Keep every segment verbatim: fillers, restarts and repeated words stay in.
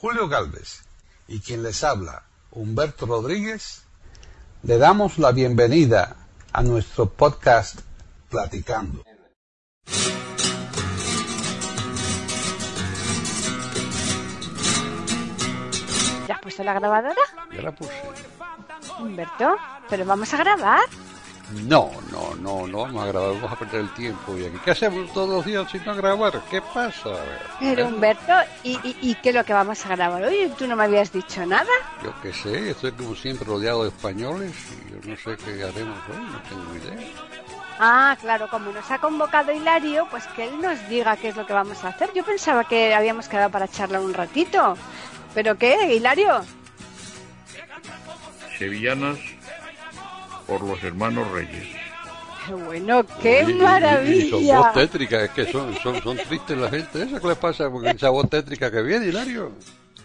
Julio Gálvez y quien les habla, Humberto Rodríguez, le damos la bienvenida a nuestro podcast Platicando. ¿Ya has puesto la grabadora? Ya la puse. Humberto, ¿pero vamos a grabar? No, no, no, no vamos a grabar, vamos a perder el tiempo. ¿Y aquí qué hacemos todos los días sin no grabar? ¿Qué pasa? Pero Humberto, ¿y, y, ¿y qué es lo que vamos a grabar hoy? ¿Tú no me habías dicho nada? Yo qué sé, estoy como siempre rodeado de españoles y yo no sé qué haremos hoy, no tengo idea. Ah, claro, como nos ha convocado Hilario, pues que él nos diga qué es lo que vamos a hacer. Yo pensaba que habíamos quedado para charlar un ratito. ¿Pero qué, Hilario? Sevillanas por los hermanos Reyes. Qué bueno, qué y, maravilla. Y, y son voz tétrica, es que son, son, son tristes la gente esa. ¿Qué les pasa con esa voz tétrica que viene, Hilario?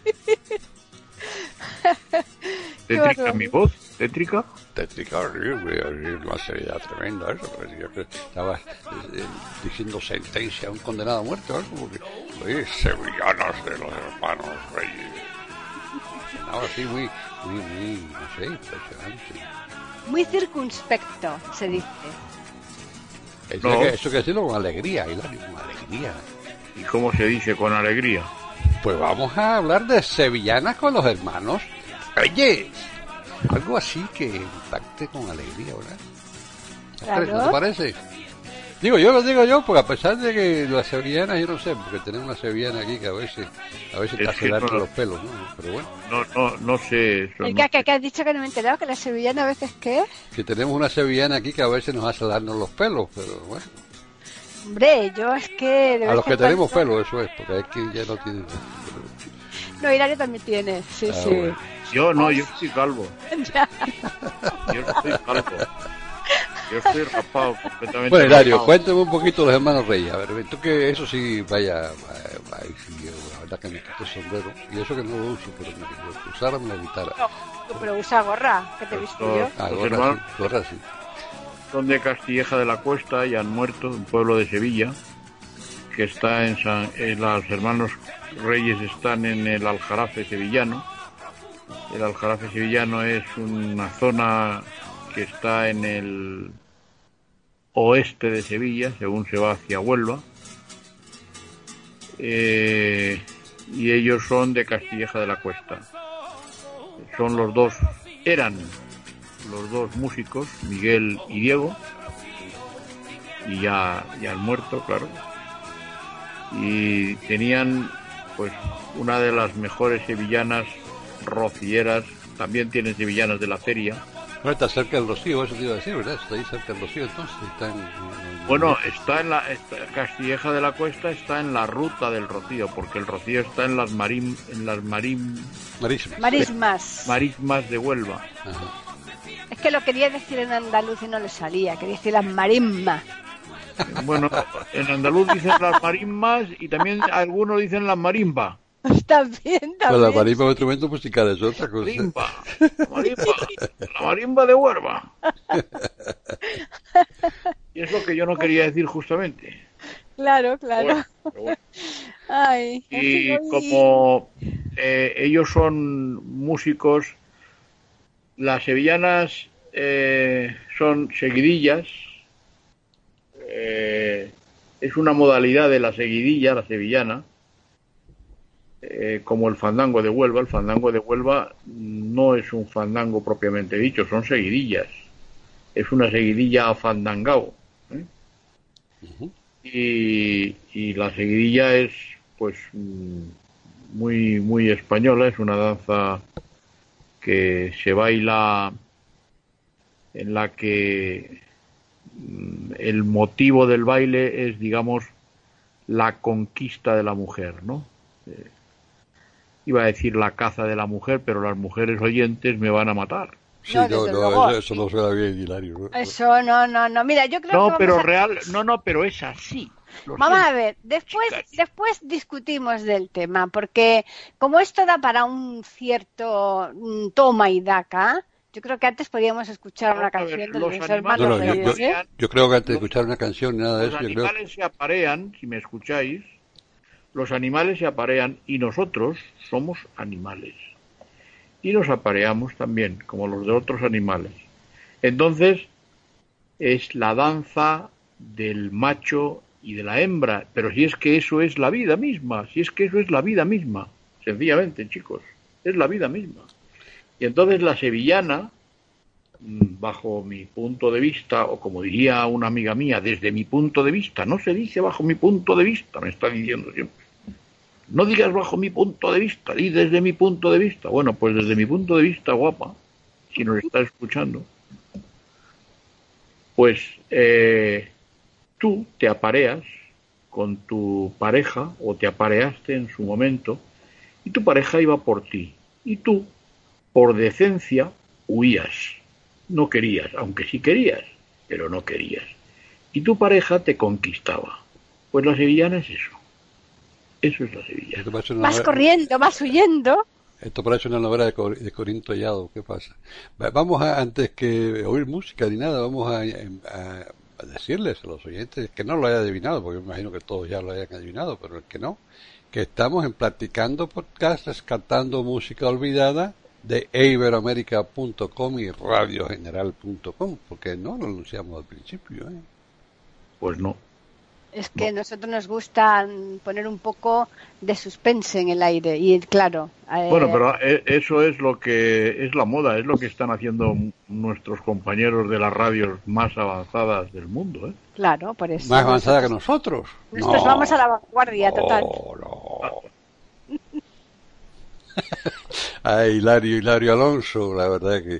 ¿Tétrica mi voz? ¿Tétrica? Tétrica, horrible, una serie tremenda eso. Parecía que estaba eh, diciendo sentencia a un condenado a muerte o algo, porque oye, sevillanas de los hermanos Reyes. Sonaba así muy, muy, muy, no sé, impresionante. Muy circunspecto, se dice. Eso, No. que, eso que decirlo con alegría, Hilario, con alegría. ¿Y cómo se dice con alegría? Pues vamos a hablar de sevillanas con los hermanos Reyes. Algo así que impacte con alegría, ¿verdad? Claro. ¿No te parece? Digo yo, lo digo yo, porque a pesar de que las sevillanas, yo no sé, porque tenemos una sevillana aquí que a veces, a veces Es te hace que darte no- los pelos, ¿no? Pero bueno, No, no, no sé eso. ¿El no que, que, sé. que has dicho que no me he enterado? ¿Que la sevillana a veces qué? que tenemos una sevillana aquí que a veces nos hace darnos los pelos, pero bueno, Hombre, yo es que... de a vez los que en tenemos cuando- pelos, eso es, porque es que ya no tienen... No, Hilario también tiene, sí, Ah, sí. bueno. Yo no, yo estoy calvo. Ya. Yo estoy calvo. Yo estoy rapado, completamente Bueno, Hilario, rapado. cuéntame un poquito los hermanos Reyes. A ver, tú que eso sí, vaya, vaya, vaya, sí, yo, la verdad que me quito el sombrero. Y eso que no lo uso, pero me lo usara, me lo evitara. No, tú, pero usa gorra, que te he visto Esto- yo. Ah, Los gorra hermanos- sí, gorra sí. Son de Castilleja de la Cuesta y han muerto, un pueblo de Sevilla, que está en San... eh, los hermanos Reyes están en el Aljarafe sevillano. El Aljarafe sevillano es una zona que está en el oeste de Sevilla, según se va hacia Huelva. Eh, y ellos son de Castilleja de la Cuesta. Son los dos, eran los dos músicos, Miguel y Diego, y ya, ya han muerto, claro. Y tenían pues una de las mejores sevillanas rocieras, también tienen sevillanas de la feria. Bueno, está cerca del Rocío, eso te iba a decir, ¿verdad? Está ahí cerca del Rocío, entonces. Está en, en- Bueno, está en la está- Castilleja de la Cuesta está en la ruta del Rocío, porque el Rocío está en las marim, en las marim, Marismas. Marismas. marismas de Huelva. Ajá. Es que lo quería decir en andaluz y no le salía. Quería decir las marismas. Bueno, en andaluz dicen las marismas y también algunos dicen las marimba. Está bien, está Pues la bien. marisma es un instrumento musical, es otra cosa. Marimba, la marimba, la marimba de Huelva. Y es lo que yo no quería decir justamente. Claro, claro. Bueno, pero bueno. Ay, Y ay. como eh, ellos son músicos, las sevillanas eh, son seguidillas. Eh, es una modalidad de la seguidilla, la sevillana, eh, como el fandango de Huelva. El fandango de Huelva no es un fandango propiamente dicho, son seguidillas. Es una seguidilla afandangao. ¿eh? Ujú. Y, y la seguidilla es pues mm, muy muy española, es una danza que se baila en la que mm, el motivo del baile es, digamos, la conquista de la mujer, ¿no? Eh, iba a decir la caza de la mujer, pero las mujeres oyentes me van a matar. Sí, No, no, desde no, luego. eso, eso no suena bien, Hilario. ¿no? Eso, no, no, no. Mira, yo creo que No, vamos pero a... real, no, no, pero es así. Lo Vamos a siento. ver, después, chicas. después discutimos del tema, porque como esto da para un cierto mm, toma y daca, yo creo que antes podíamos escuchar una Vamos a ver, canción de los los animales hermanos No, no, yo, Reyes, yo, ¿eh? yo creo que antes de escuchar una canción ni nada de Los eso, yo creo animales se aparean, si me escucháis, los animales se aparean y nosotros somos animales. Y nos apareamos también, como los de otros animales. Entonces, es la danza del macho y de la hembra. Pero si es que eso es la vida misma, si es que eso es la vida misma, sencillamente, chicos, es la vida misma. Y entonces la sevillana, bajo mi punto de vista, o como diría una amiga mía, desde mi punto de vista, no se dice bajo mi punto de vista, me está diciendo siempre. No digas bajo mi punto de vista, di desde mi punto de vista. Bueno, pues desde mi punto de vista, guapa, si nos está escuchando, pues eh, tú te apareas con tu pareja, o te apareaste en su momento, y tu pareja iba por ti. Y tú, por decencia, huías. No querías, aunque sí querías, pero no querías. Y tu pareja te conquistaba. Pues la sevillana es eso. Eso es la sevillana. Vas novela... corriendo, vas huyendo. Esto parece una novela de, Cor de Corín Tollado. ¿Qué pasa? Vamos a, antes que oír música ni nada, vamos a, a, a decirles a los oyentes que no lo hayan adivinado, porque me imagino que todos ya lo hayan adivinado, pero el que no, que estamos en Platicando Podcast, rescatando música olvidada de iberoamerica punto com y radio general punto com, porque no lo anunciamos al principio, ¿eh? Pues no. Es que a no. nosotros nos gusta poner un poco de suspense en el aire y claro. Eh... Bueno, pero eso es lo que es la moda, es lo que están haciendo nuestros compañeros de las radios más avanzadas del mundo, ¿eh? Claro, por eso. Más avanzada que nosotros. Nosotros no. vamos a la vanguardia, no, total. No. Ay, Hilario, Hilario Alonso, la verdad que...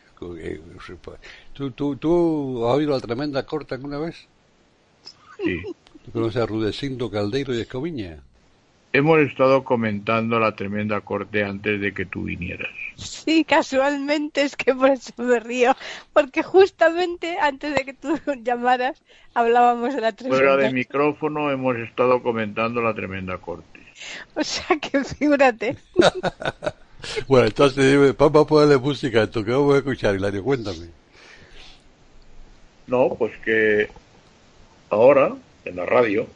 ¿Tú, tú, ¿Tú has oído la Tremenda Corte alguna vez? Sí. ¿Tú conoces a Rudecindo Caldeiro y Escoviña? Hemos estado comentando la Tremenda Corte antes de que tú vinieras. Sí, casualmente, es que por eso me río, porque justamente antes de que tú llamaras hablábamos de la Tremenda Corte. Fuera de micrófono hemos estado comentando la Tremenda Corte. O sea que figúrate. Bueno, entonces dime, vamos a ponerle música a esto, que vamos a escuchar, Hilario, cuéntame. No, pues que ahora, en la radio,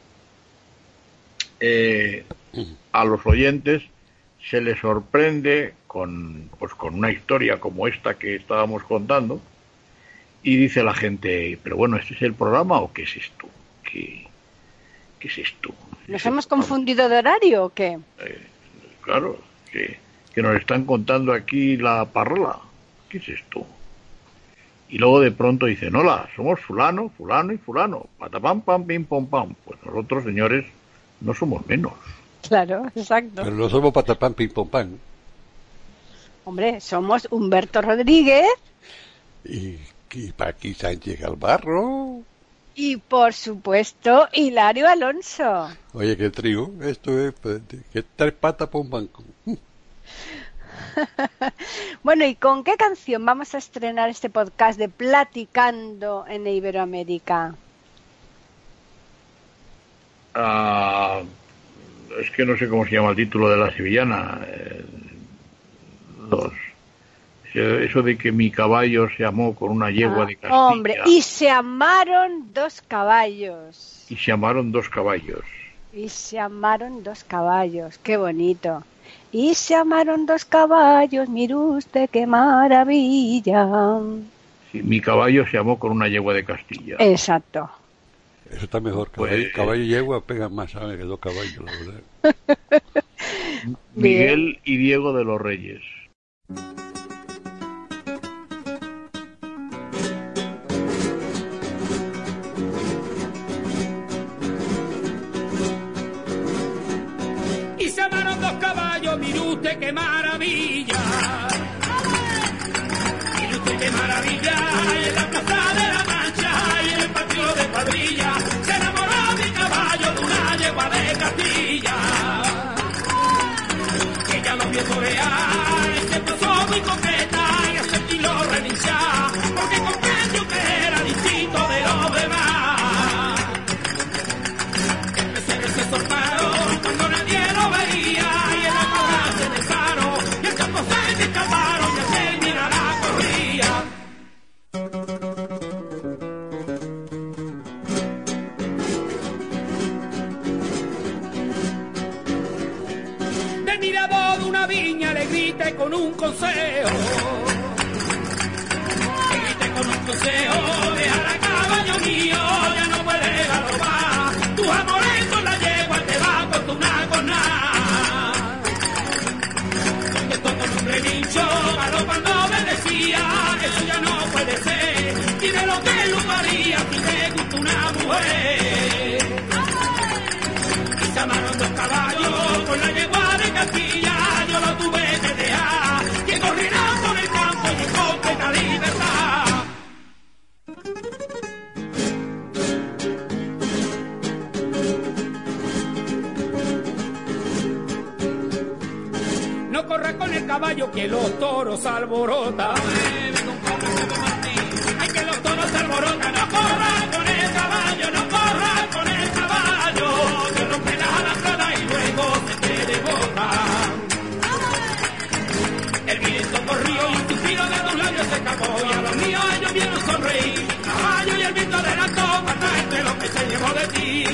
eh, a los oyentes se les sorprende con, pues, con una historia como esta que estábamos contando, y dice la gente, pero bueno, ¿este es el programa o qué es esto? ¿Qué, qué es esto? ¿Nos hemos confundido de horario o qué? Eh, claro, que, que nos están contando aquí la parrola. ¿Qué es esto? Y luego de pronto dicen, hola, somos fulano, fulano y fulano. Patapam, pam, pim, pom, pam. Pues nosotros, señores, no somos menos. Claro, exacto. Pero no somos patapam, pim, pom, pam. Hombre, somos Humberto Rodríguez. Y, y Paqui Sánchez Galvarro. Y por supuesto, Hilario Alonso. Oye, qué trío. Esto es, que tres patas por un banco. Bueno, ¿y con qué canción vamos a estrenar este podcast de Platicando en Iberoamérica? Uh, es que no sé cómo se llama el título de la sevillana. Eh, los, eso de que mi caballo se amó con una yegua ah, de Castilla. Hombre, y se amaron dos caballos. Y se amaron dos caballos. Y se amaron dos caballos, qué bonito. Y se amaron dos caballos, mire usted qué maravilla. Sí, mi caballo se amó con una yegua de Castilla. Exacto. Eso está mejor, caballo, pues, caballo y yegua pegan más, ¿sabes? Que dos caballos, la verdad. Miguel y Diego de los Reyes. Y se amaron dos caballos, mire usted qué maravilla. Mire usted qué maravilla. Y en la plaza de la Mancha y en el patio de cuadrilla se enamoró mi caballo de una yegua de Castilla. Ella lo vio torear y se puso muy coqueta y a sentirlo relinchar, porque comprendió que era distinto de los demás. Empecé se soltaron cuando nadie lo veía y en la plaza se besaron y el campo se escaparon y el mira la corría. de una viña le grite con un consejo. Le grite con un consejo, deja la caballo mío, ya no puede galopar. Tu amores con la yegua te va a fortunar con nada. Esto con un relincho, galopando me decía, eso ya no puede ser. Tiene lo que lo haría si te gusta una mujer. Y se amaron dos caballos con la yegua de Castilla, yo lo tuve que dejar. Que correrá por el campo y en completa libertad. No corra con el caballo que los toros se alborotan. Ay, que los toros se alborotan. No corra con el caballo, no corra con el caballo, que rompe la alambrada y luego se te desbotan. El viento corrió y un suspiro de tus labios se escapó, y a los míos ellos vieron sonreír. El caballo y el viento adelantó para entre lo que se llevó de ti.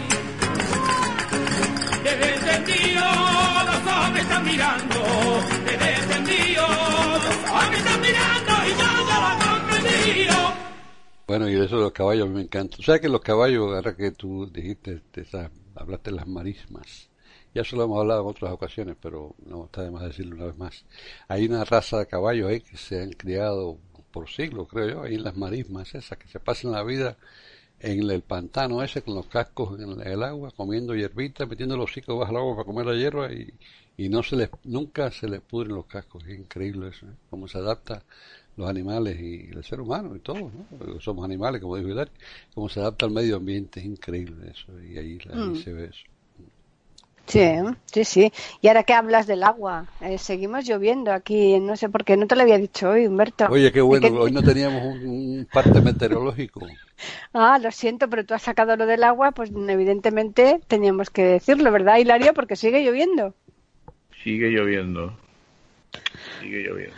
Desde el sentido los ojos me están mirando, desde el sentido los ojos me están mirando y yo ya lo he comprendido. Bueno, y de eso de los caballos a mí me encanta. O sea que los caballos, ahora que tú dijiste, te, te, hablaste de las marismas, ya eso lo hemos hablado en otras ocasiones, pero no está de más decirlo una vez más. Hay una raza de caballos ahí que se han criado por siglos, creo yo, ahí en las marismas esas, que se pasan la vida en el pantano ese con los cascos en el agua, comiendo hierbita, metiendo los hocicos bajo el agua para comer la hierba y, y no se les, nunca se les pudren los cascos. Es increíble eso, ¿eh? Cómo se adapta los animales y el ser humano y todo, ¿no? Somos animales, como dijo Hilario, cómo se adapta al medio ambiente, es increíble eso, y ahí, ahí mm. se ve eso. Sí, sí, sí. Y ahora que hablas del agua, eh, seguimos lloviendo aquí, no sé por qué, no te lo había dicho hoy, Humberto. Oye, qué bueno, que... hoy no teníamos un, un parte meteorológico. Ah, lo siento, pero tú has sacado lo del agua, pues evidentemente teníamos que decirlo, ¿verdad, Hilario? Porque sigue lloviendo. Sigue lloviendo. Sigue lloviendo.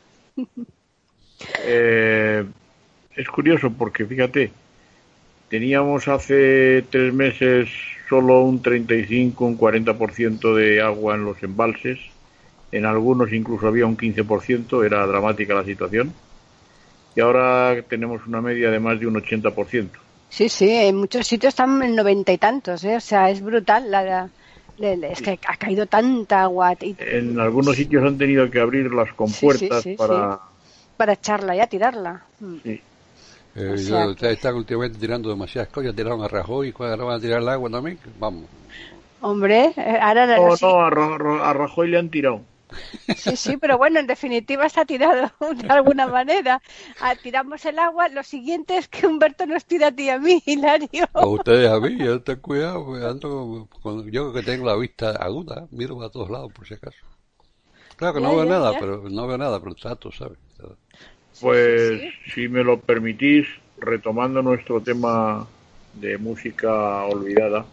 eh, es curioso porque, fíjate, teníamos hace tres meses solo un treinta y cinco, un cuarenta por ciento de agua en los embalses. En algunos incluso había un quince por ciento, era dramática la situación. Y ahora tenemos una media de más de un ochenta por ciento. Sí, sí, en muchos sitios están en noventa y tantos, ¿eh? O sea, es brutal, la, la, la, es que ha caído tanta agua. Y... En algunos sitios han tenido que abrir las compuertas sí, sí, sí, para... Sí. Para echarla y a tirarla. Sí. Eh, yo, ustedes están últimamente tirando demasiadas cosas, tiraron a Rajoy, ahora van a tirar el agua también, vamos. Hombre, ahora... No, sí. no, a, Ra- a Rajoy le han tirado. Sí, sí, pero bueno, en definitiva está tirado de alguna manera. Ah, tiramos el agua, lo siguiente es que Humberto nos tira a ti y a mí, Hilario. A ustedes a mí, yo ten cuidado, pues ando con, yo que tengo la vista aguda, miro para todos lados por si acaso. Claro que no ya, veo ya, nada, ya. pero no veo nada, pero trato, ¿sabes? Pues, sí, sí. si me lo permitís, retomando nuestro tema de música olvidada,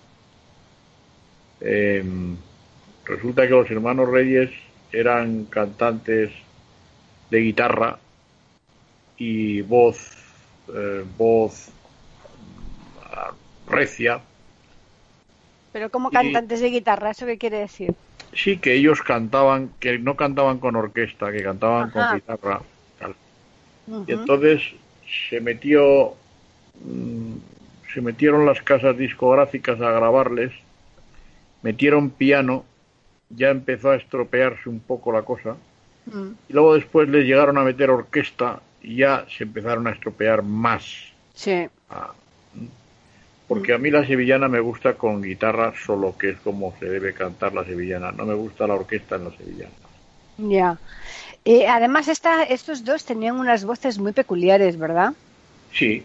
eh, resulta que los hermanos Reyes eran cantantes de guitarra y voz, eh, voz recia. ¿Pero como cantantes y, de guitarra? ¿Eso qué quiere decir? Sí, que ellos cantaban, que no cantaban con orquesta, que cantaban Ajá. con guitarra. Uh-huh. Y entonces se metió, mmm, se metieron las casas discográficas a grabarles, metieron piano, ya empezó a estropearse un poco la cosa, uh-huh. y luego después les llegaron a meter orquesta y ya se empezaron a estropear más. Sí. Ah, porque a mí la sevillana me gusta con guitarra solo, que es como se debe cantar la sevillana, no me gusta la orquesta en la sevillana. Ya. Eh, además, esta, estos dos tenían unas voces muy peculiares, ¿verdad? Sí.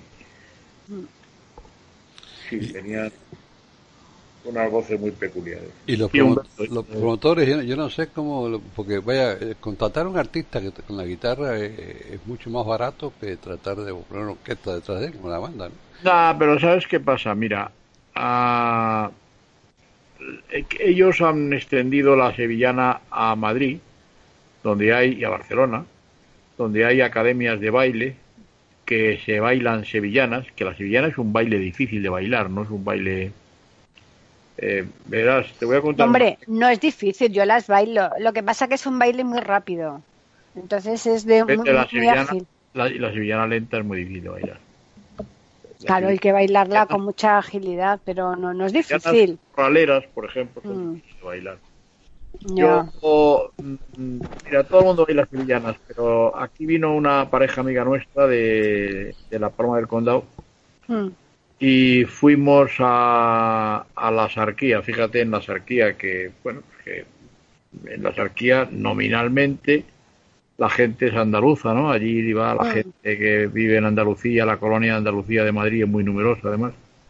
Sí, tenían unas voces muy peculiares. Y los, promo los promotores, yo, yo no sé cómo, porque vaya, contratar a un artista que con la guitarra es, es mucho más barato que tratar de poner una orquesta detrás de él, como la banda, ¿no? No, pero ¿sabes qué pasa? Mira, uh, ellos han extendido la sevillana a Madrid, donde hay, y a Barcelona, donde hay academias de baile que se bailan sevillanas, que la sevillana es un baile difícil de bailar, no es un baile Eh, verás, te voy a contar. Hombre, no es difícil, yo las bailo. Lo que pasa que es un baile muy rápido. Entonces es de muy, la muy sevillana, ágil. la, la sevillana lenta es muy difícil de bailar. La Claro, hay que bailarla con mucha agilidad, pero no, no es difícil. Corraleras, por ejemplo, son Mm. difíciles de bailar. Ya. Yo, mm, mira, todo el mundo baila sevillanas, pero aquí vino una pareja amiga nuestra de, de La Palma del Condado Mm. y fuimos a, a la Sarquía. Fíjate en la Sarquía que, bueno, que en la Sarquía nominalmente la gente es andaluza, ¿no? Allí va la Mm. gente que vive en Andalucía, la colonia de Andalucía de Madrid es muy numerosa además.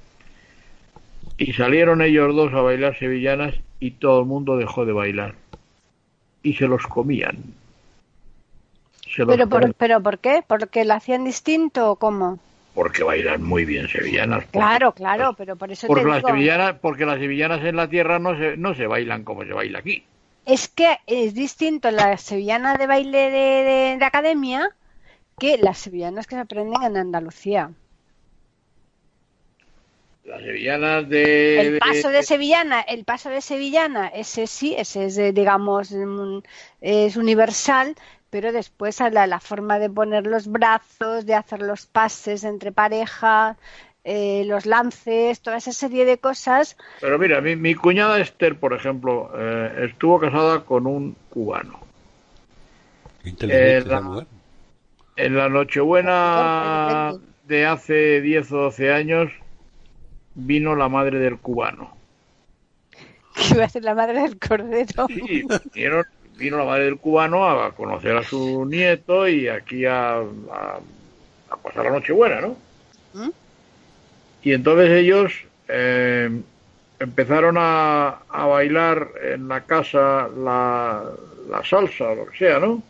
Y salieron ellos dos a bailar sevillanas y todo el mundo dejó de bailar. Y se los comían. Se los ¿Pero por, comían. ¿Pero por qué? ¿Porque lo hacían distinto o cómo? Porque bailan muy bien sevillanas. Porque, Claro, claro, pero por eso porque te las digo. sevillanas, porque las sevillanas en la tierra no se, no se bailan como se baila aquí. Es que es distinto la sevillana de baile de, de, de academia que las sevillanas que se aprenden en Andalucía. Las sevillanas de... El paso de sevillana, el paso de sevillana, ese sí, ese es, eh, digamos, mm, es universal, pero después a la, la forma de poner los brazos, de hacer los pases entre pareja, eh, los lances, toda esa serie de cosas. Pero mira, mi, mi cuñada Esther, por ejemplo, eh, estuvo casada con un cubano. Qué inteligente Eh, esa la- mujer. En la Nochebuena de hace diez o doce años vino la madre del cubano. Que iba a ser la madre del cordero. Sí, vinieron- vino la madre del cubano a conocer a su nieto y aquí a, a- a pasar la Nochebuena, ¿no? ¿Mm? Y entonces ellos eh, empezaron a, a bailar en la casa la, la salsa o lo que sea, ¿no?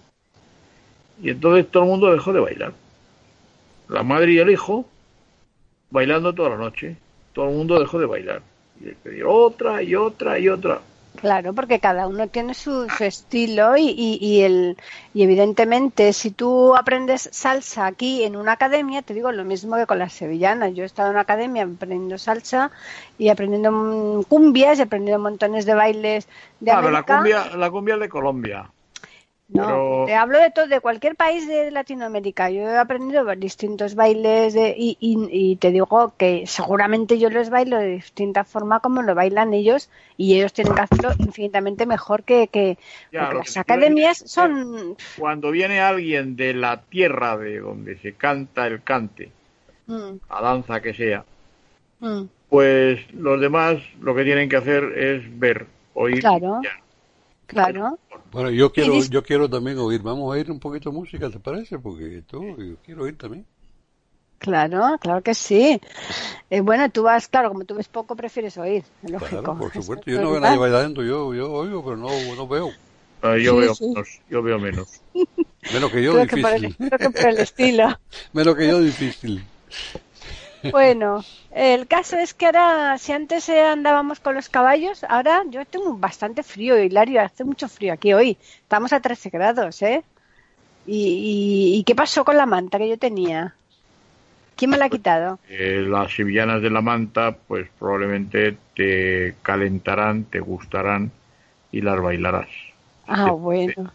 Y entonces todo el mundo dejó de bailar. La madre y el hijo bailando toda la noche. Todo el mundo dejó de bailar. Y le pidieron otra y otra y otra. Claro, porque cada uno tiene su, su estilo y, y, y el y evidentemente si tú aprendes salsa aquí en una academia, te digo lo mismo que con las sevillanas. Yo he estado en una academia aprendiendo salsa y aprendiendo mm, cumbias y aprendiendo montones de bailes de Ah, pero la América. cumbia, la cumbia es de Colombia. No, pero- te hablo de todo, de cualquier país de Latinoamérica. Yo he aprendido distintos bailes de, y, y, y te digo que seguramente yo los bailo de distinta forma como lo bailan ellos y ellos tienen que hacerlo infinitamente mejor que, que Ya, porque lo las que te academias quiero son... Cuando viene alguien de la tierra de donde se canta el cante, Mm, la danza que sea, mm, pues los demás lo que tienen que hacer es ver, oír. Claro. y ya. claro. Bueno, yo quiero, dis- yo quiero también oír. Vamos a oír un poquito de música, ¿te parece? Porque esto, yo quiero oír también. Claro, claro que sí. Eh, bueno, tú vas, claro, como tú ves poco, prefieres oír, es lógico. Claro, por Eso supuesto. es Yo no veo a normal. nadie bailando, yo, yo oigo, pero no, no veo. Ah, yo Sí, veo sí. menos, yo veo menos. Menos que yo, Creo que, por el, difícil. creo que por el estilo. Menos que yo, difícil. Bueno, el caso es que ahora, si antes eh, andábamos con los caballos, ahora yo tengo bastante frío, Hilario, hace mucho frío aquí hoy. Estamos a trece grados, ¿eh? ¿Y, y, y qué pasó con la manta que yo tenía? ¿Quién me la ha quitado? Eh, las sevillanas de la manta, pues probablemente te calentarán, te gustarán y las bailarás. Ah, bueno.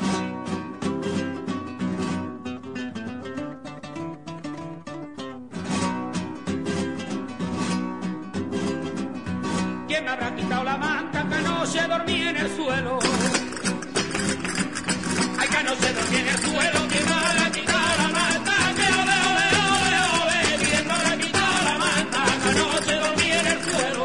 ¿Quién me habrá quitado la manta que anoche dormí en el suelo? Ay, que anoche dormí en el suelo, ¿quién me habrá quitado la manta? Que ole, ole, ole, ole, ¿quién me habrá quitado la manta? Que anoche dormí en el suelo.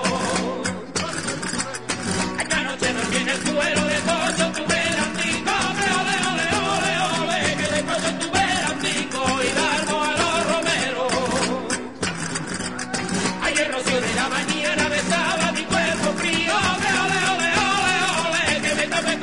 Ay, que anoche dormí en el suelo, de cocho tuve el antico, que ole, ole, ole, ole, que de cocho tuve el antico y darmo a los romeros. Ay, el rocío de la mañana besaba mi cuerpo frío, que ole, ole, ole, ole, que me tapé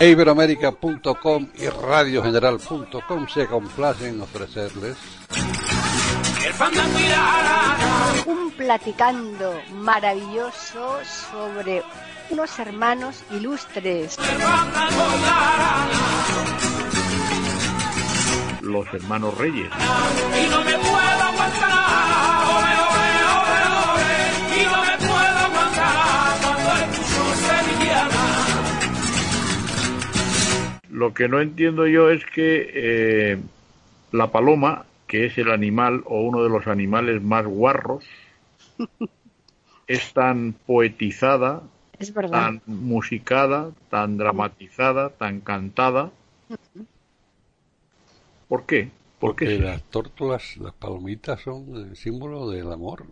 e iberoamérica punto com y radio general punto com se complacen en ofrecerles un platicando maravilloso sobre unos hermanos ilustres. Los hermanos Reyes. Y no me puedo aguantar, ole, ole, ole, ole, y no me puedo aguantar cuando escucho sevillana. Lo que no entiendo yo es que eh, la paloma, que es el animal o uno de los animales más guarros, es tan poetizada, Es verdad. tan musicada, tan dramatizada, tan cantada. ¿Por qué? ¿Por porque qué? las tórtolas, las palomitas son el símbolo del amor.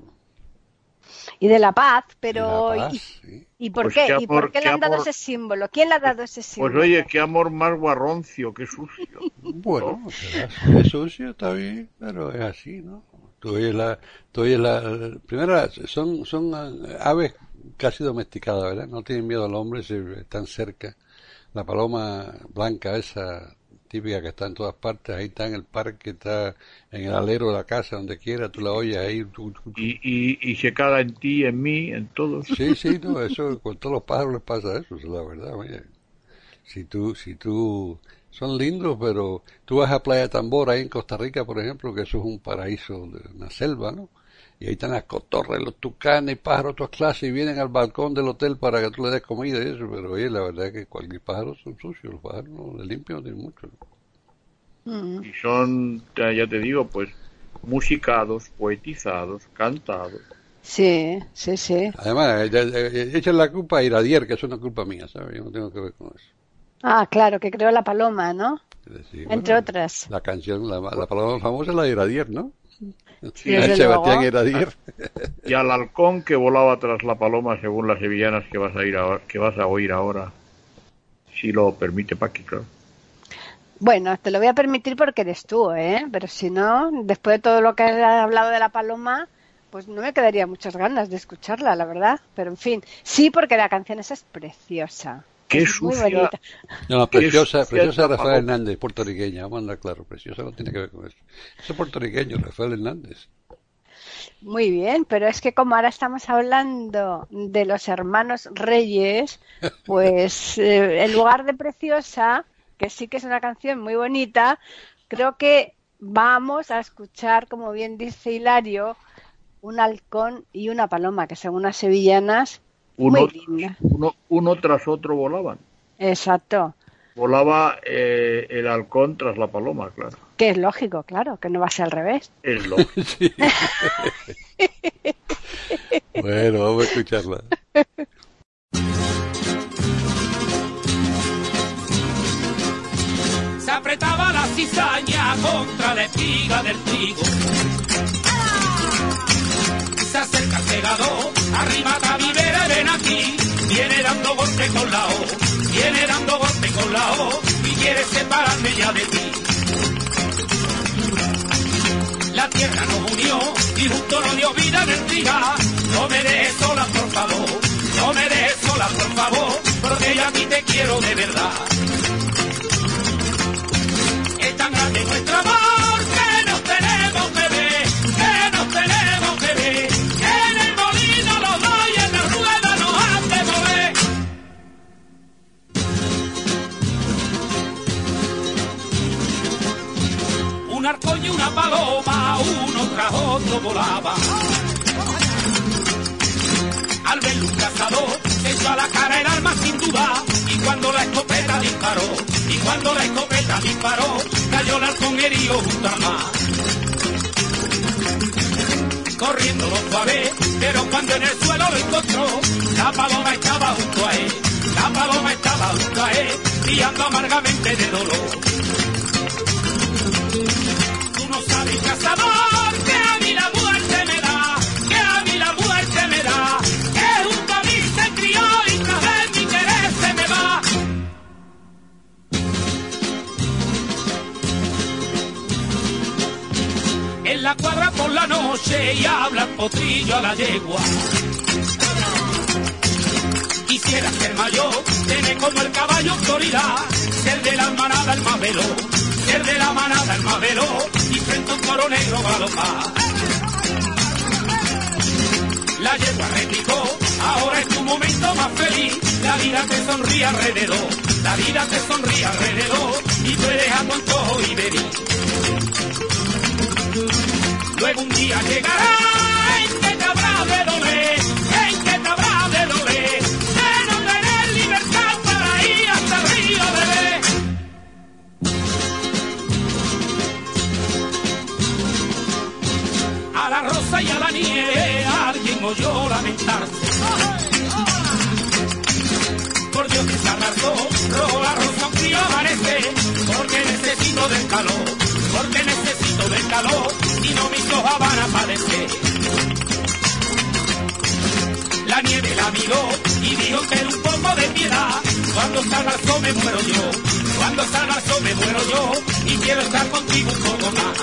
Y de la paz, pero La paz, ¿y, sí. y por Pues qué? qué ¿Y por amor, qué le qué han dado amor. ese símbolo? ¿Quién le ha dado ese Pues símbolo? oye, qué amor más guarroncio, qué sucio. Bueno, es sucio, está bien, pero es así, ¿no? Tú oyes la, tú oyes la, primero son, son aves casi domesticadas, ¿verdad? No tienen miedo al hombre, si están cerca. La paloma blanca esa típica que está en todas partes, ahí está en el parque, está en el alero de la casa, donde quiera, tú la oyes ahí. Tú, tú, tú. Y, y, y se caga en ti, en mí, en todos. Sí, sí, no, eso con todos los pájaros les pasa eso, es la verdad, oye. Si tú, si tú, son lindos, pero tú vas a Playa Tambor, ahí en Costa Rica, por ejemplo, que eso es un paraíso de una selva, ¿no? Y ahí están las cotorras, los tucanes, pájaros, todas clases, y vienen al balcón del hotel para que tú le des comida y eso, pero oye, la verdad es que cualquier pájaro son sucios, los pájaros no, de limpio no tienen mucho, ¿no? Mm. Y son, ya ya te digo, pues, musicados, poetizados, cantados. Sí, sí, sí. Además, eh, eh, echan la culpa a Iradier, que eso no es culpa mía, ¿sabes? Yo no tengo que ver con eso. Ah, claro, que creó la paloma, ¿no? Es decir, Entre bueno, otras. La canción, la, la palabra famosa es la de Iradier, ¿no? Sí, La de desde Sebastián luego. Iradier. Y al halcón que volaba tras la paloma, según las sevillanas que vas a ir ahora, que vas a oír ahora, si lo permite Paqui, claro. Bueno, te lo voy a permitir porque eres tú, ¿eh? Pero si no, después de todo lo que has hablado de la paloma, pues no me quedaría muchas ganas de escucharla, la verdad. Pero en fin, sí, porque la canción esa es preciosa. Qué Es muy sucia. bonita. No, no, Qué preciosa, sucia preciosa esa Rafael paloma. Hernández, puertorriqueña, vamos a andar claro, preciosa no tiene que ver con eso. Ese puertorriqueño, Rafael Hernández. Muy bien, pero es que como ahora estamos hablando de los hermanos Reyes, pues eh, en lugar de preciosa, que sí que es una canción muy bonita, creo que vamos a escuchar, como bien dice Hilario, un halcón y una paloma, que son unas sevillanas Uno, muy lindas. uno, uno tras otro volaban. Exacto, Volaba eh, el halcón tras la paloma, claro. que es lógico, claro, que no va a ser al revés. Es lógico. Sí. Bueno, vamos a escucharla. Se apretaba la cizaña contra la espiga del trigo. Se acerca el segador, arrímate mi vera, ven aquí. Viene dando golpe con la O, viene dando golpe con la O, y quiere separarme ya de ti. La tierra nos unió y junto nos dio vida en el trigal. No me dejes sola, por favor, no me dejes sola, por favor, porque yo a ti te quiero de verdad. Es tan grande nuestro amor que nos tenemos que ver, que nos tenemos que ver, que en el molino los dos y en la rueda nos hace mover. Un arcoño y una paloma, uno tras otro volaba. Al verlo un cazador, se echó a la cara el arma sin duda, y cuando la escopeta disparó, y cuando la escopeta disparó, cayó el halcón herido junto al mar. Corriendo lo fue a ver, pero cuando en el suelo lo encontró, la paloma estaba junto a él, la paloma estaba junto a él, brillando amargamente de dolor. Tú no sabes, cazador, que a mí la muerte me da, que a mí la muerte me da, que junto a mí se crió y tras de mi querer se me va. En la cuadra por la noche y habla el potrillo a la yegua. Y si quisiera ser mayor, tener como el caballo autoridad, ser de la manada el más veloz, ser de la manada el más veloz, y frente a un toro negro galopar. La yegua replicó, ahora es tu momento más feliz, la vida te sonríe alrededor, la vida te sonríe alrededor, y tú eres a tonto y bebí. Luego un día llegará en que te habrá de doler, en que te habrá de doler, de no tener libertad para ir hasta el río bebé. A la rosa y a la nieve alguien oyó lamentarse. Por Dios que se arrasó, rojo la rosa un frío amanece, porque necesito del calor, porque necesito del calor, y no mis hojas van a padecer. La nieve la miró y dijo que era un poco de piedad, cuando salga el sol me muero yo, cuando salga el sol me muero yo, y quiero estar contigo un poco más.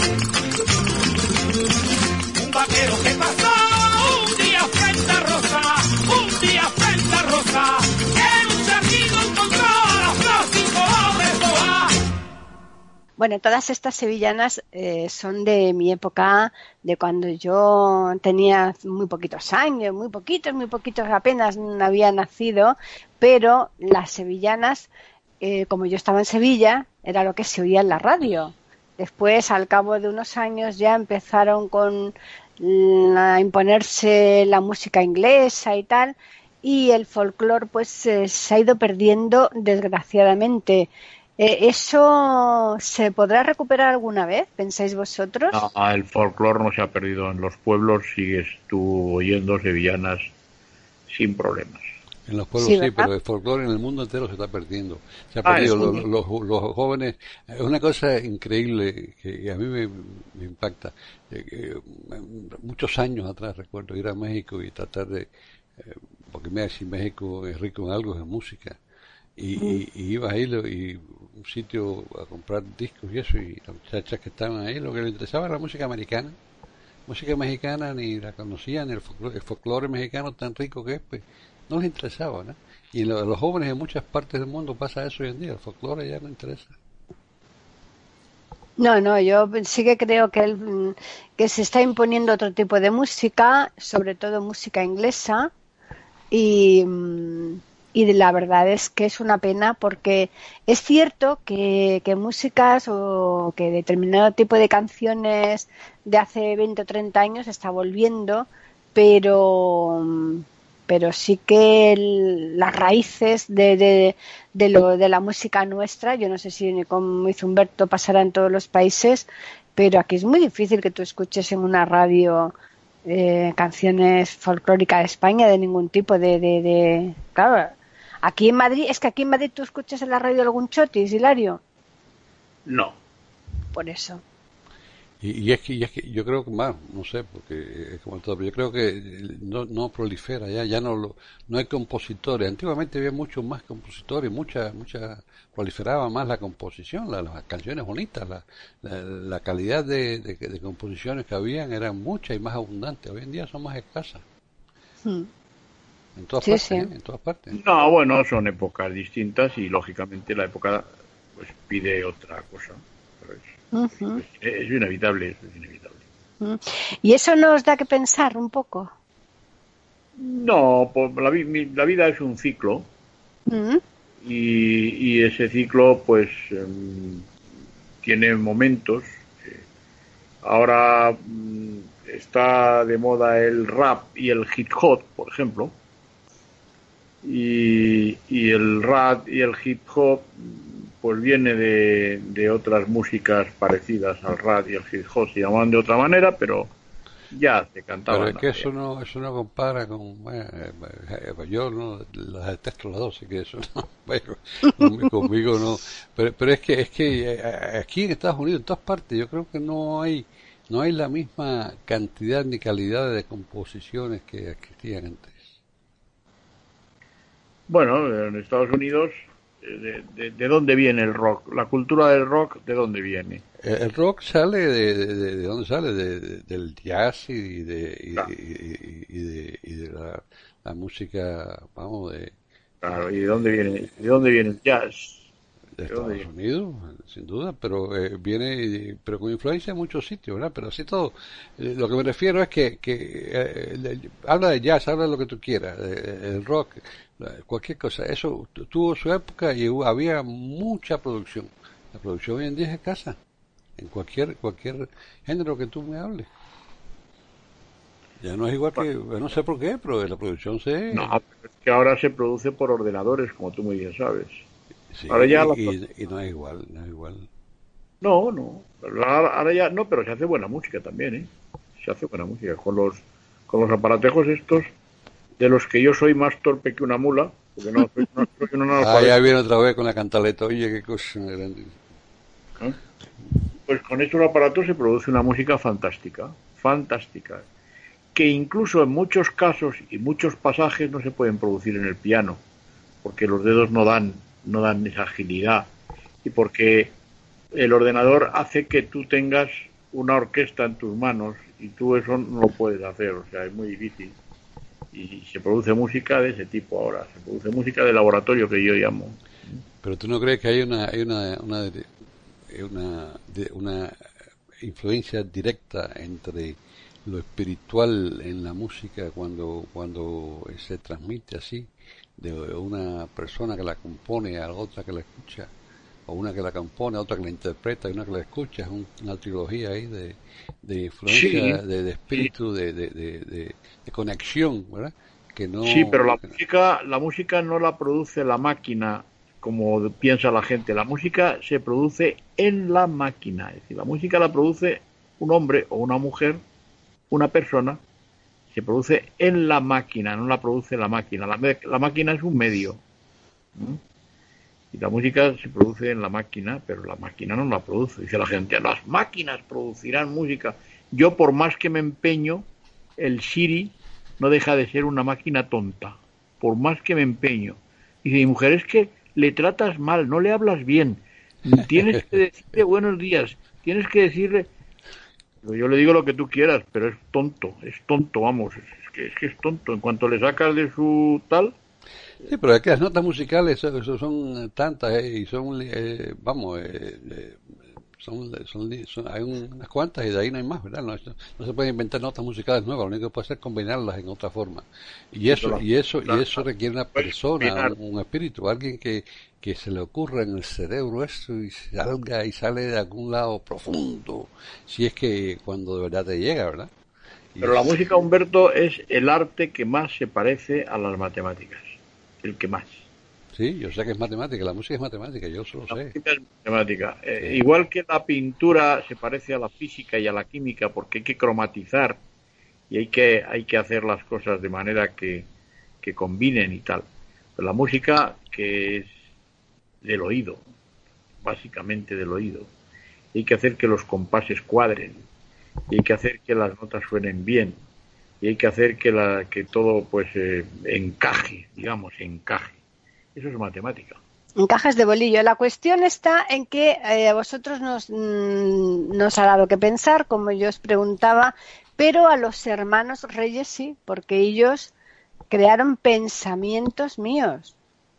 Un vaquero que pasó un día frente a Rosa, un día frente a Rosa, en un charquito encontró a la flor sin color de boa. Bueno, todas estas sevillanas eh, son de mi época, de cuando yo tenía muy poquitos años, muy poquitos, muy poquitos, apenas había nacido, pero las sevillanas, eh, como yo estaba en Sevilla, era lo que se oía en la radio. Después, al cabo de unos años, ya empezaron con la, a imponerse la música inglesa y tal, y el folclore pues eh, se ha ido perdiendo, desgraciadamente. Eh, ¿Eso se podrá recuperar alguna vez, pensáis vosotros? No, el folclore no se ha perdido. En los pueblos sigues tú oyendo sevillanas sin problemas. En los pueblos sí, sí, pero el folclore en el mundo entero se está perdiendo. Se ha ah, perdido. Los, los, los jóvenes, es una cosa increíble que a mí me, me impacta. Eh, eh, muchos años atrás recuerdo ir a México y tratar de, eh, porque me decía México es rico en algo, en música. Y, mm. y, y iba a ir y un sitio a comprar discos y eso, y las muchachas que estaban ahí, lo que les interesaba era la música americana. Música mexicana ni la conocían, el folclore, el folclore mexicano tan rico que es, pues no les interesaba, ¿no? Y lo, los jóvenes en muchas partes del mundo pasa eso hoy en día, el folclore ya no interesa. No, no, yo sí que creo que, el, que se está imponiendo otro tipo de música, sobre todo música inglesa, y, y la verdad es que es una pena porque es cierto que, que músicas o que determinado tipo de canciones de hace veinte o treinta años está volviendo, pero... pero sí que el, las raíces de, de, de, lo, de la música nuestra, yo no sé si como hizo Humberto pasará en todos los países, pero aquí es muy difícil que tú escuches en una radio eh, canciones folclóricas de España de ningún tipo de, de, de... Claro, aquí en Madrid, es que aquí en Madrid tú escuchas en la radio algún chotis, Hilario. No. Por eso. Y, y, es que, y es que yo creo que más, no sé, porque es como todo, pero yo creo que no, no prolifera ya, ya no lo, no hay compositores. Antiguamente había muchos más compositores, mucha, mucha, proliferaba más la composición, la, las canciones bonitas, la, la, la calidad de, de, de composiciones que habían eran muchas y más abundantes. Hoy en día son más escasas. Hmm. En todas sí, partes, sí. ¿eh? En todas partes. No, bueno, son épocas distintas y lógicamente la época pues pide otra cosa. Uh-huh. Es, es inevitable, es inevitable. Uh-huh. ¿Y eso nos da que pensar un poco? No, pues la, la vida es un ciclo uh-huh. y, y ese ciclo pues um, tiene momentos. Ahora um, está de moda el rap y el hip hop, por ejemplo, y, y el rap y el hip hop pues viene de, de otras músicas parecidas al rap y al hip hop, se llamaban de otra manera, pero ya se cantaban. Pero es que eso no, eso no compara con, eh, eh, yo no las detesto las dos, así que eso no, bueno, conmigo, conmigo no, pero, pero es que, es que aquí en Estados Unidos, en todas partes, yo creo que no hay, no hay la misma cantidad ni calidad de composiciones que existían antes. Bueno, en Estados Unidos, De, de, ¿de dónde viene el rock? La cultura del rock, ¿de dónde viene? El rock sale de, de, de, de dónde sale, de, de, del jazz y de, y, claro. y, y, y de, y de la, la música, vamos, de, Claro, ¿y de dónde viene, de dónde viene el jazz? De Estados Unidos, sin duda, pero eh, viene, pero con influencia en muchos sitios, ¿verdad? Pero así todo. Eh, lo que me refiero es que, que eh, el- habla de jazz, habla de lo que tú quieras, eh, el rock, la- cualquier cosa. Eso tu- tuvo su época y hubo- había mucha producción. La producción hoy en día es escasa, en cualquier cualquier género que tú me hables. Ya no es igual que, no sé por qué, pero la producción se... No, pero es que ahora se produce por ordenadores, como tú muy bien sabes. Sí, Ahora ya la- y, y no es igual, no es igual. No, no. Ahora, ahora ya no, pero se hace buena música también, ¿eh? Se hace buena música con los con los aparatejos estos de los que yo soy más torpe que una mula, porque no soy, no soy un Ah, analfabeto, ya viene otra vez con la cantaleta, oye, qué cosa más grande. ¿eh? Pues con estos aparatos se produce una música fantástica, fantástica, que incluso en muchos casos y muchos pasajes no se pueden producir en el piano, porque los dedos no dan, no dan esa agilidad y porque el ordenador hace que tú tengas una orquesta en tus manos y tú eso no lo puedes hacer, o sea, es muy difícil. Y se produce música de ese tipo ahora, se produce música de laboratorio que yo llamo. Pero tú no crees que hay una hay una una de- una, de- una influencia directa entre lo espiritual en la música cuando cuando se transmite así de una persona que la compone a otra que la escucha o una que la compone a otra que la interpreta y una que la escucha, es un- una trilogía ahí de, de influencia Sí, de, de espíritu de, de, de, de- de conexión, ¿verdad? Que no sí, pero la que no- música, la música no la produce la máquina como piensa la gente. La música se produce en la máquina. Es decir, la música la produce un hombre o una mujer, una persona, se produce en la máquina, no la produce la máquina. La, me- la máquina es un medio. ¿Mm? Y la música se produce en la máquina, pero la máquina no la produce. Dice la gente, las máquinas producirán música. Yo, por más que me empeño, el Siri no deja de ser una máquina tonta. Por más que me empeño. Dice, mi mujer, es que le tratas mal, no le hablas bien. Tienes que decirle buenos días. Tienes que decirle... Yo le digo lo que tú quieras, pero es tonto. Es tonto, vamos. Es que es, que es tonto. En cuanto le sacas de su tal... Sí, pero es que las notas musicales eso- eso son tantas eh, y son, eh, vamos, eh, eh, son, son, son- hay un- unas cuantas y de ahí no hay más, ¿verdad? No, esto- no se pueden inventar notas musicales nuevas, lo único que puede hacer es combinarlas en otra forma. Y eso, y eso, y eso requiere una Puedes persona, combinar. un, un espíritu, alguien que, que se le ocurra en el cerebro eso y salga y sale de algún lado profundo, si es que cuando de verdad te llega, ¿verdad? Y Pero la es- música, Humberto, es el arte que más se parece a las matemáticas. El que más. sí, yo sé que es matemática, la música es matemática, yo eso lo La sé. música es matemática. Eh, Sí. igual que la pintura se parece a la física y a la química porque hay que cromatizar y hay que, hay que hacer las cosas de manera que, que combinen y tal. Pero la música, que es del oído, básicamente del oído, y hay que hacer que los compases cuadren, y hay que hacer que las notas suenen bien, y hay que hacer que, la, que todo pues eh, encaje, digamos, encaje. Eso es matemática. Encajes de bolillo. La cuestión está en que eh, a vosotros nos, mm, nos ha dado que pensar, como yo os preguntaba, pero a los hermanos Reyes sí, porque ellos crearon pensamientos míos.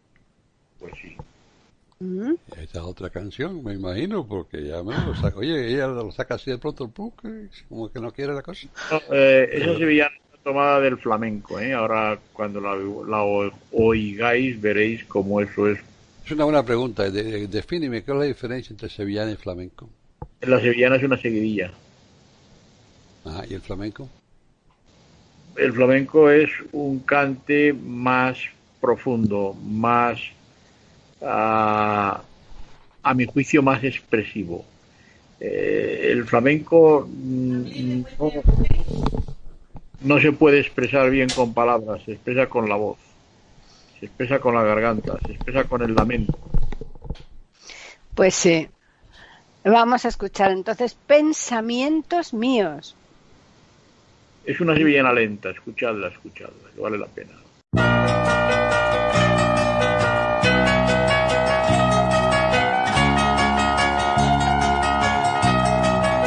Pues sí. Mm. Esta es otra canción, me imagino, porque ya me lo saca. Oye, ella lo saca así de pronto el punk, eh, como que no quiere la cosa. No, eh, esa sevillana está tomada del flamenco, ¿eh? Ahora cuando la, la o- oigáis veréis cómo eso es. Es una buena pregunta. De, de- defíneme, ¿cuál es la diferencia entre sevillana y flamenco? La sevillana es una seguidilla. Ajá, ¿y el flamenco? El flamenco es un cante más profundo, más, a, a mi juicio, más expresivo. Eh, el flamenco mm, no, no se puede expresar bien con palabras, se expresa con la voz, se expresa con la garganta, se expresa con el lamento. Pues sí. Vamos a escuchar entonces pensamientos míos. Es una sevillana lenta, escuchadla, escuchadla, que vale la pena.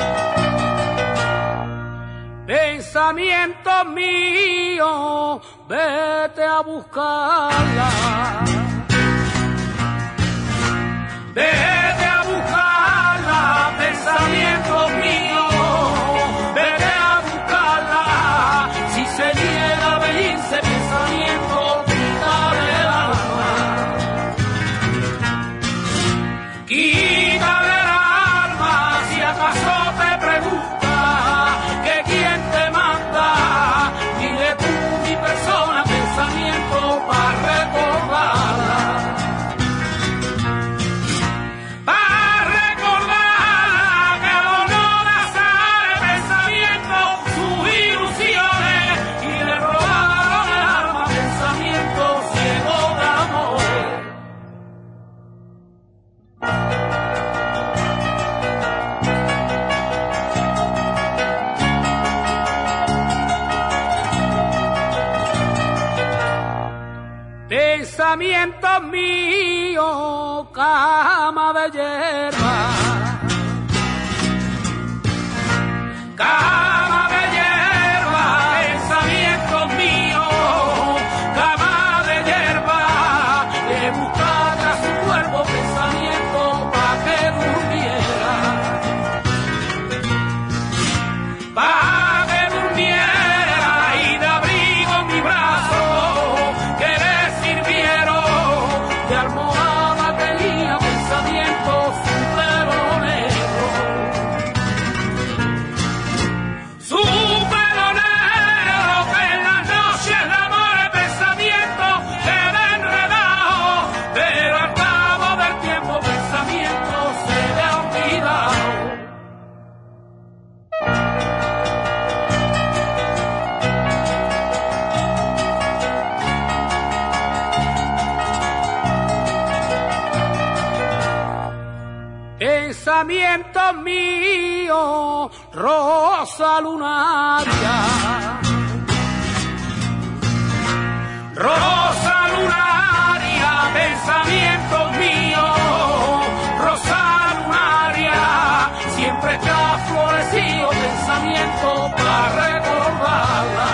Pensamiento mío, vete a buscarla. Vete a buscarla, pensamiento mío, vete a buscarla. Si se niega a venirse pensamiento, quítale el alma. Quítale el alma, si acaso te pregunta que quién te manda, dile tú mi persona, pensamiento para recordarla. Pensamiento mío, cama de hierba, cama de hierba, pensamiento mío, cama de hierba, le buscaba su cuerpo pensamiento pa' que durmiera, pa' que durmiera y de abrigo mi brazo. De almohada tenía pensamientos su pelo negro, su pelo negro que en las noches de amor el pensamiento queda enredado, pero al cabo del tiempo pensamiento se le ha olvidado. Pensamiento mío, rosa lunaria, rosa lunaria, pensamiento mío, rosa lunaria, siempre que ha florecido pensamiento para recordarla.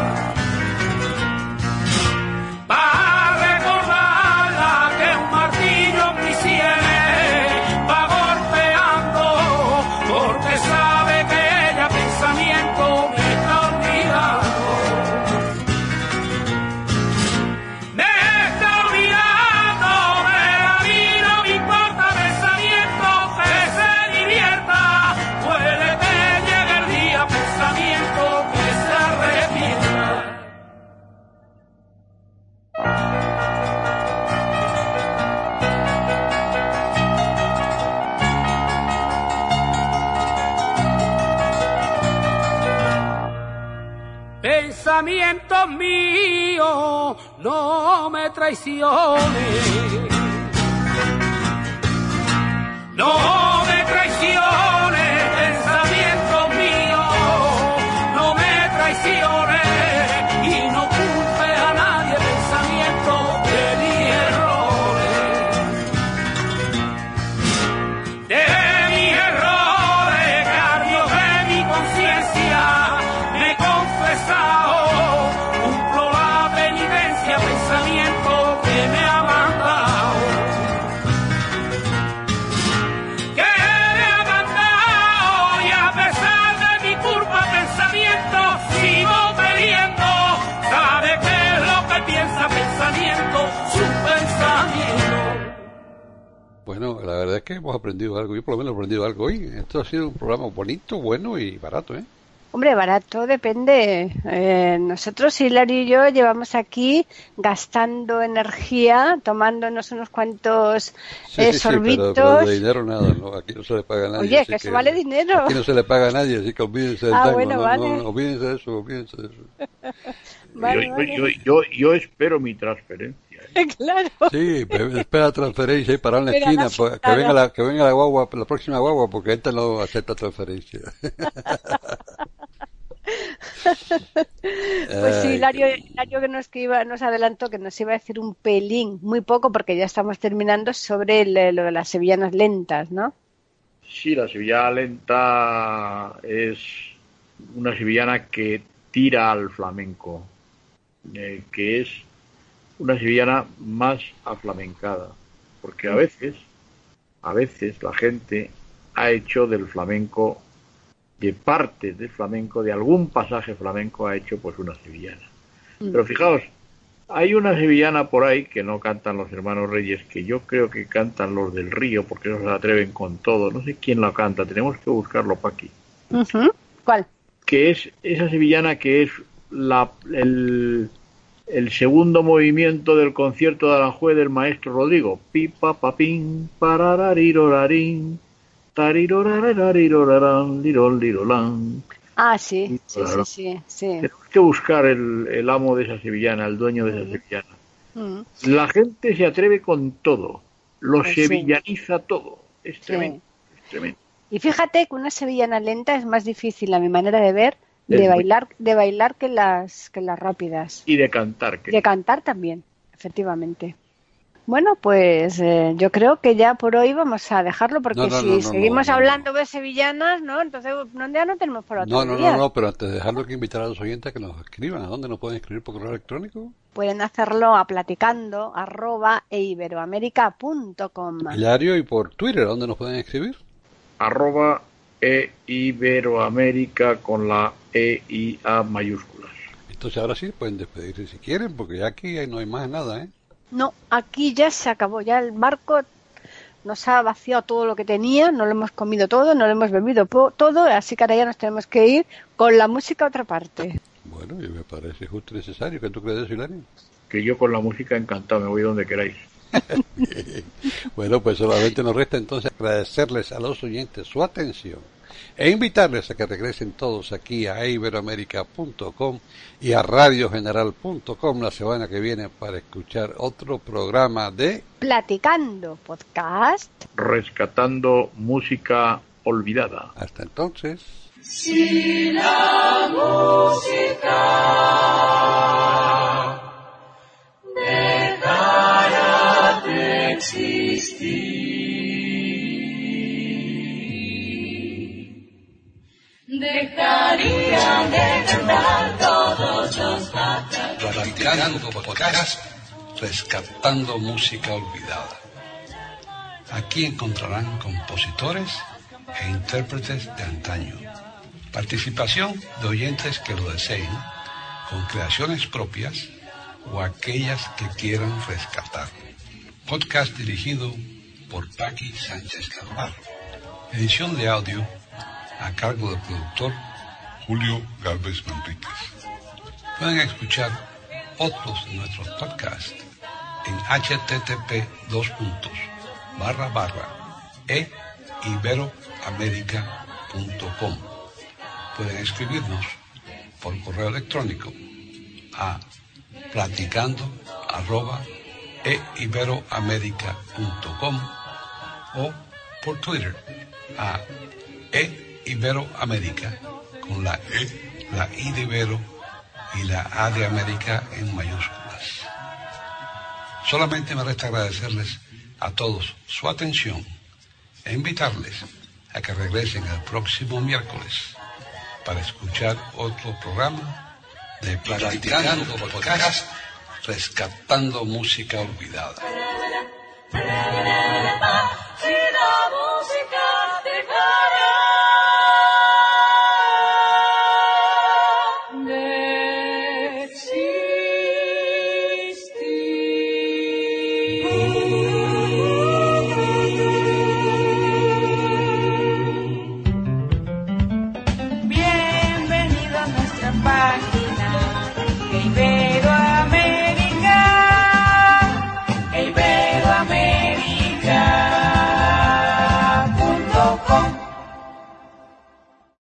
Para recordarla que un martillo en mis sienes va golpeando, porque sabe que ella pensamiento me está olvidando. Me está olvidando, pero a mí no me importa pensamiento que se divierta, puede que llegue el día pensamiento que se arrepienta. Pensamiento mío, no me traiciones, no me traiciones, pensamiento mío, no me traiciones y no culpe a nadie, pensamiento de mis errores, de mis errores, que a Dios de mi conciencia me he confesado, cumplo la penitencia, pensamiento que me ha mandado, que me ha mandado, y a pesar de mi culpa, pensamiento sigo queriendo, sabe qué es lo que piensa pensamiento, su pensamiento. Bueno, la verdad es que hemos aprendido algo, yo por lo menos he aprendido algo hoy. Esto ha sido un programa bonito, bueno y barato, ¿eh? Hombre, barato depende. Eh, nosotros, Hilario y yo, llevamos aquí gastando energía, tomándonos unos cuantos Sí, eh, sí, sí, sorbitos. pero, pero de dinero nada, ¿no? Aquí no se le paga a nadie. Oye, así que eso vale dinero. Aquí no se le paga a nadie, así que olvídense del Ah, tango. bueno, no, vale. no, olvídense de eso, olvídense de eso. Vale, yo, vale. yo, yo, yo espero mi transferencia. ¿eh? Claro. Sí, pe- espera la transferencia y parar en la Espera esquina, la pues, que sentada. venga la, que venga la guagua, la próxima guagua, porque esta no acepta transferencia. Pues sí, Ay, Hilario, qué- Hilario que nos, que iba, nos adelantó que nos iba a decir un pelín, muy poco, porque ya estamos terminando, sobre el- lo de las sevillanas lentas, ¿no? Sí, la sevillana lenta es una sevillana que tira al flamenco. eh, que es una sevillana más aflamencada, porque a veces, a veces la gente ha hecho del flamenco, de parte del flamenco, de algún pasaje flamenco ha hecho pues una sevillana. Mm. Pero fijaos, hay una sevillana por ahí que no cantan los hermanos Reyes, que yo creo que cantan los del Río, porque no se atreven con todo. No sé quién la canta, tenemos que buscarlo, Paqui. Uh-huh. ¿Cuál? Que es esa sevillana que es la, el, el segundo movimiento del concierto de Aranjuez del maestro Rodrigo. Pipa, papín, parararirorarín, tarirorararariroraran, lirol, lirolán. Ah, sí, sí, sí, sí, sí. Tenemos que buscar el, el amo de esa sevillana, el dueño de esa mm. sevillana. Mm. La gente se atreve con todo, lo pues sevillaniza sí. todo. Es tremendo, sí. es tremendo. Y fíjate que una sevillana lenta es más difícil, a mi manera de ver, de es bailar, muy... de bailar que las que las rápidas. Y de cantar. Que... De cantar también, efectivamente. Bueno, pues eh, yo creo que ya por hoy vamos a dejarlo, porque no, no, si no, no, seguimos no, no, hablando no. de sevillanas, ¿no? Entonces no, ya no tenemos por otro No, no, día. no, no, pero antes de dejarlo hay que invitar a los oyentes a que nos escriban. ¿A dónde nos pueden escribir por correo electrónico? Pueden hacerlo a platicando arroba e iberoamerica punto com. Hilario, y por Twitter, ¿a dónde nos pueden escribir? Arroba e iberoamerica con la E y A mayúsculas. Entonces ahora sí pueden despedirse si quieren, porque ya aquí no hay más nada, ¿eh? No, aquí ya se acabó, ya el barco nos ha vaciado todo lo que tenía, no lo hemos comido todo, no lo hemos bebido todo, así que ahora ya nos tenemos que ir con la música a otra parte. Bueno, y me parece justo y necesario. ¿Qué tú crees de eso, Hilario? Que yo con la música encantado, me voy donde queráis. Bueno, pues solamente nos resta entonces agradecerles a los oyentes su atención e invitarles a que regresen todos aquí a iberoamerica punto com y a radio general punto com la semana que viene para escuchar otro programa de Platicando Podcast, rescatando música olvidada. Hasta entonces. Si la música dejara de existir, dejaría de cantar todos los patas. Platicando Podcast, rescatando música olvidada. Aquí encontrarán compositores e intérpretes de antaño. Participación de oyentes que lo deseen, con creaciones propias o aquellas que quieran rescatar. Podcast dirigido por Paqui Sánchez Carvalho. Edición de audio a cargo del productor Julio Gálvez Manríquez. Pueden escuchar otros de nuestros podcasts en http dos puntos barra barra e iberoamerica punto com. Pueden escribirnos por correo electrónico a platicando arroba e iberoamerica punto com o por Twitter a e iberoamerica con la E, la I de Ibero y la A de América en mayúsculas. Solamente me resta agradecerles a todos su atención e invitarles a que regresen el próximo miércoles para escuchar otro programa de Platicando Podcast, rescatando música olvidada. Si la música dejara de existir. Bienvenido a nuestra página.